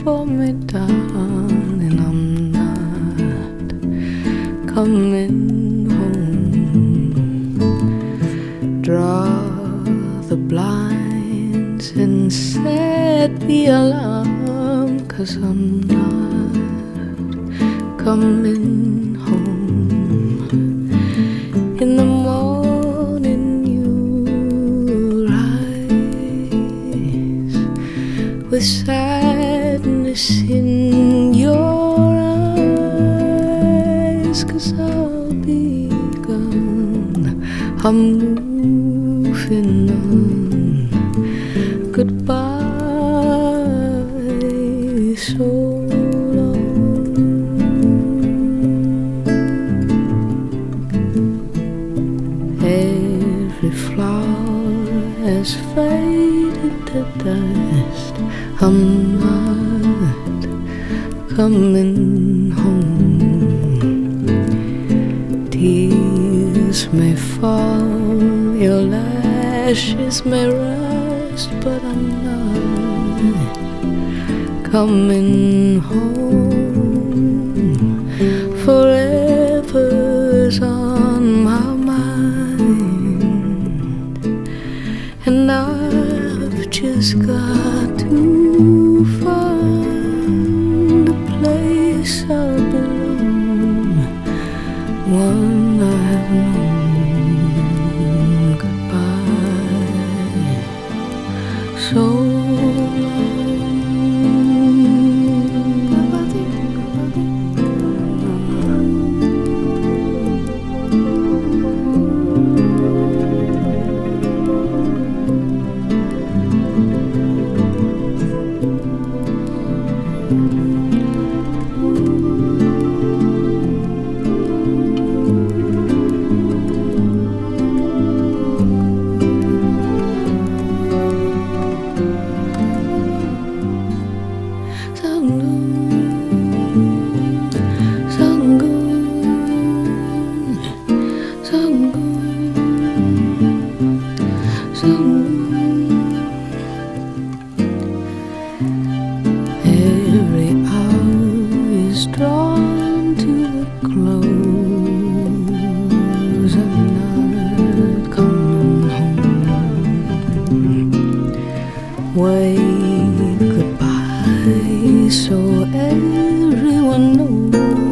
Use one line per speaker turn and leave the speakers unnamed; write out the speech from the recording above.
for me, darling. I'm not coming home. Draw the blinds and set the alarm, 'cause I'm not coming home. In the morning you rise with sadness in your eyes, 'cause I'll be gone, I'm moving on. Goodbye, so long. Every flower has faded to dust. I'm not coming home. Tears may fall, your lashes may rust, but I'm not coming home. Forever's on my mind, and I've just got to find a place I belong, one I've known. Goodbye, so every hour is drawn to a close. I'm not coming home. Wave goodbye so everyone knows.